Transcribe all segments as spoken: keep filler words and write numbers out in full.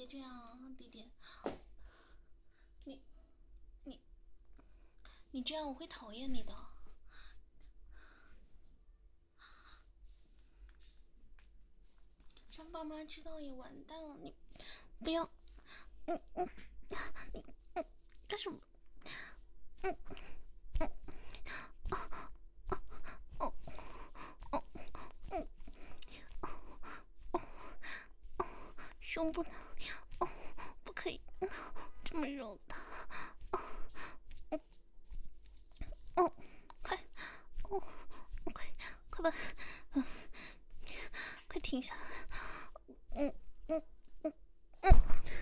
别这样啊，弟弟，你你你这样我会讨厌你的。让爸妈知道也完蛋了，你不要，嗯嗯，你嗯干什么？嗯嗯哦哦哦嗯哦哦，胸部哦不可以这么揉的，哦哦哦，快哦快快把嗯快停下来，嗯嗯嗯嗯。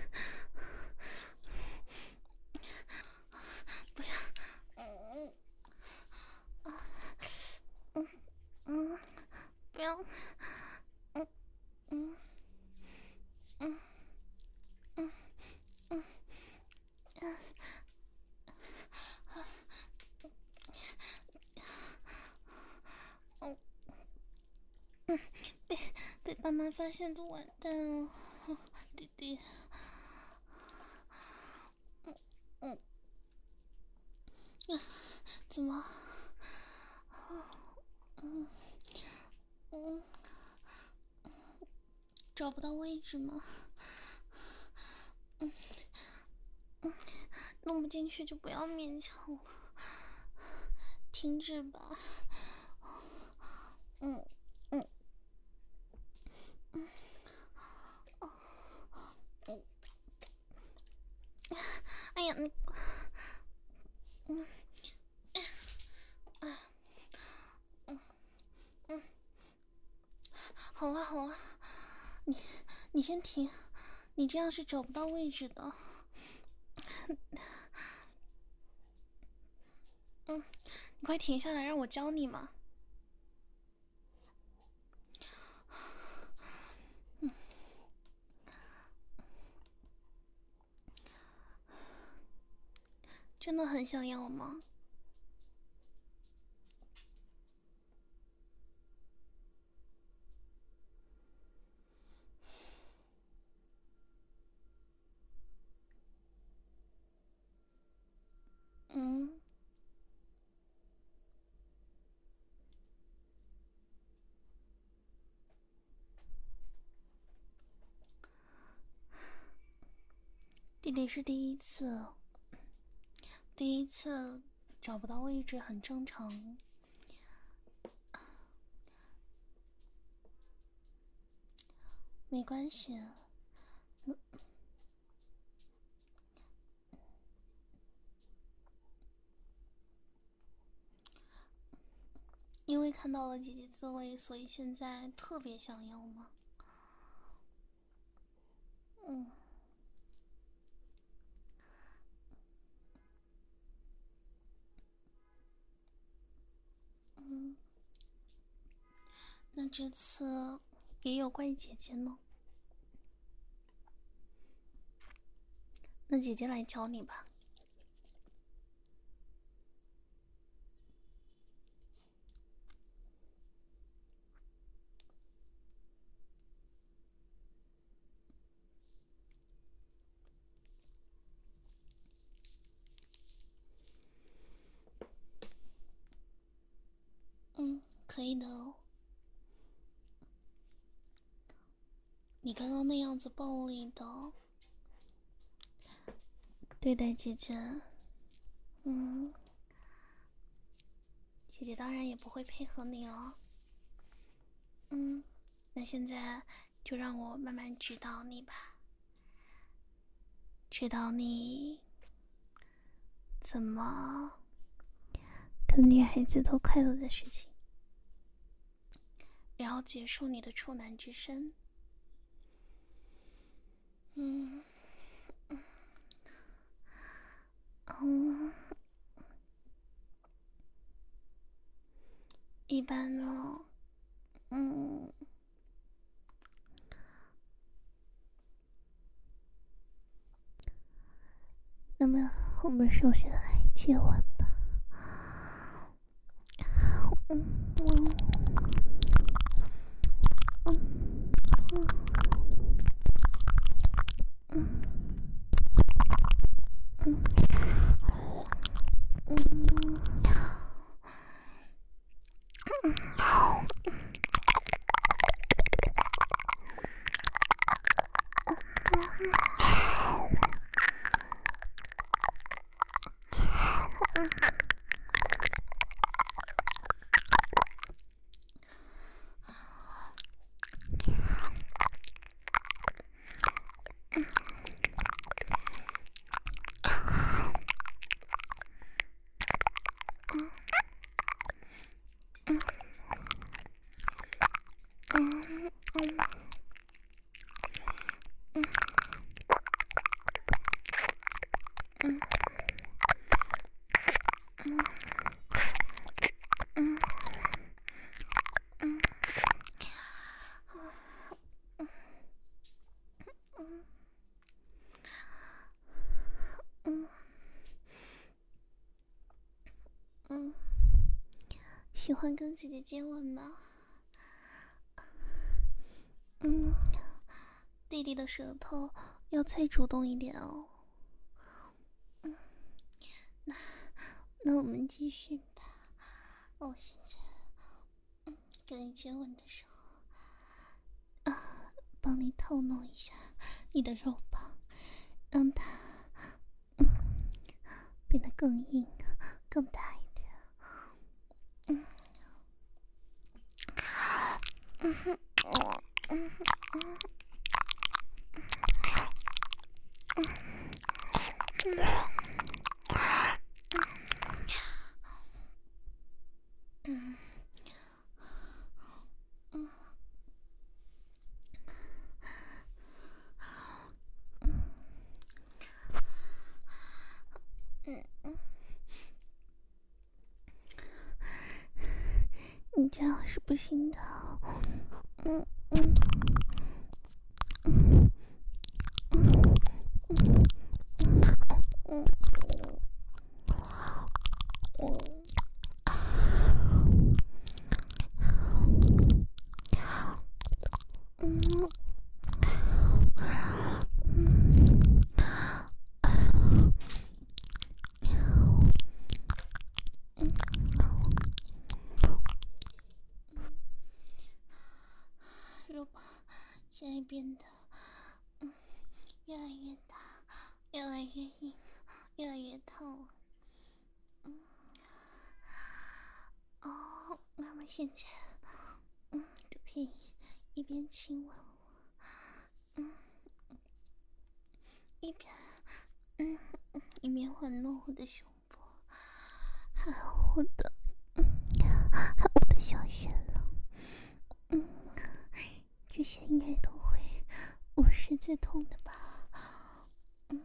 不要，嗯嗯嗯嗯，不要，嗯嗯嗯嗯嗯嗯嗯嗯，被被爸妈发现就完蛋了，弟弟。嗯嗯啊，怎么？嗯嗯，找不到位置吗？嗯嗯，弄不进去就不要勉强了，停止吧。嗯嗯嗯哦嗯，哎呀你，嗯哎嗯嗯，好了好了，你你先停，你这样是找不到位置的。嗯，你快停下来，让我教你嘛。嗯，真的很想要吗？嗯弟弟是第一次，第一次找不到位置很正常，没关系。因为看到了姐姐自慰，所以现在特别想要吗？嗯嗯，那这次也有怪姐姐呢，那姐姐来教你吧。嗯，可以的哦。你刚刚那样子暴力的对待姐姐，嗯，姐姐当然也不会配合你了。嗯，那现在就让我慢慢指导你吧，指导你怎么跟女孩子做快乐的事情，然后结束你的处男之身。嗯嗯，一般呢，嗯，那么我们首先来接吻吧。嗯嗯嗯嗯嗯嗯，喜欢跟姐姐接吻吗？嗯，弟弟的舌头要再主动一点哦。嗯，那那我们继续吧。我现在嗯跟你接吻的时候啊，帮你套弄一下你的肉棒，让它嗯变得更硬、更大一点。嗯嗯哼，嗯嗯嗯嗯嗯嗯。嗯嗯，你这样是不行的。嗯嗯嗯嗯嗯嗯肉棒现在变得嗯越来越大，越来越硬，越来越痛。嗯哦，那么现在嗯就可以一边亲吻我，嗯一边嗯一边玩弄我的胸部，还有我的嗯还有我的小穴了。嗯，这些应该都会无视最痛的吧？嗯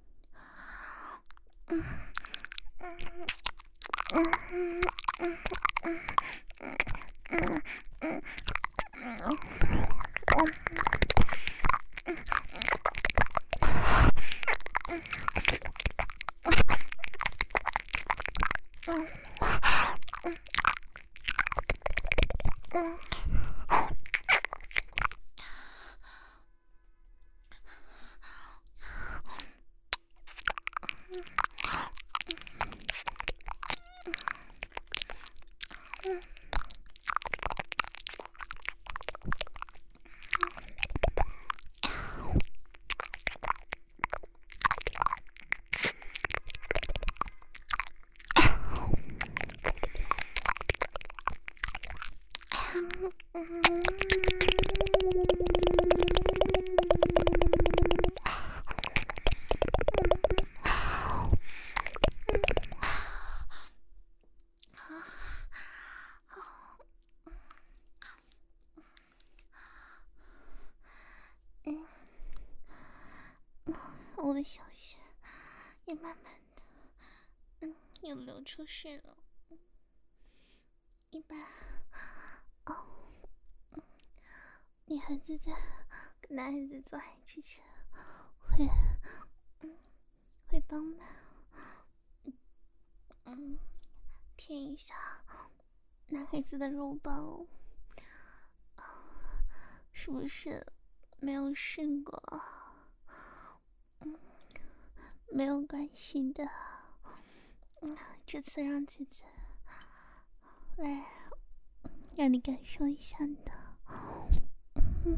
嗯嗯嗯嗯嗯嗯嗯嗯嗯，我的小穴也慢慢的，嗯，又流出水了。一般，哦，女孩子在跟男孩子做爱之前，会，嗯，会帮忙，嗯，舔一下男孩子的肉棒哦，是不是没有试过？嗯，没有关系的，嗯，这次让姐姐来让你感受一下的。嗯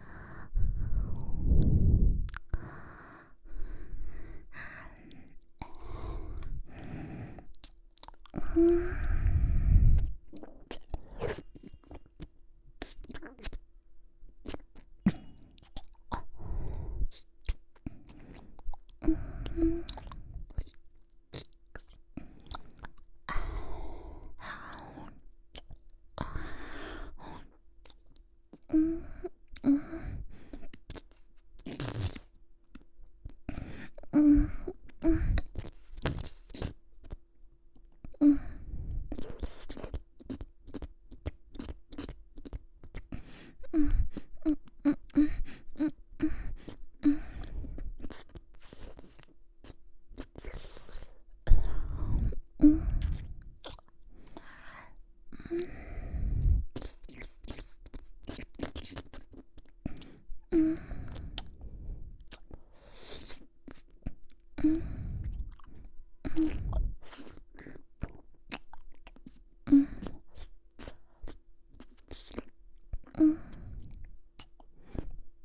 嗯嗯嗯